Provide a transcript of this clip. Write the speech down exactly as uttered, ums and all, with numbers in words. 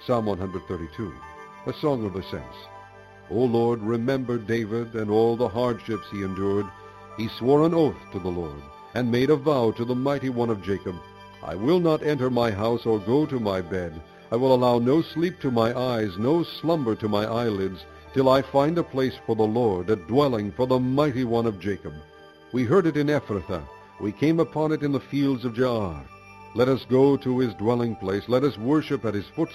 Psalm one thirty-two, a song of ascents. O Lord, remember David and all the hardships he endured. He swore an oath to the Lord, and made a vow to the Mighty One of Jacob. I will not enter my house or go to my bed. I will allow no sleep to my eyes, no slumber to my eyelids, till I find a place for the Lord, a dwelling for the Mighty One of Jacob. We heard it in Ephrathah. We came upon it in the fields of Jaar. Let us go to his dwelling place. Let us worship at his footstool.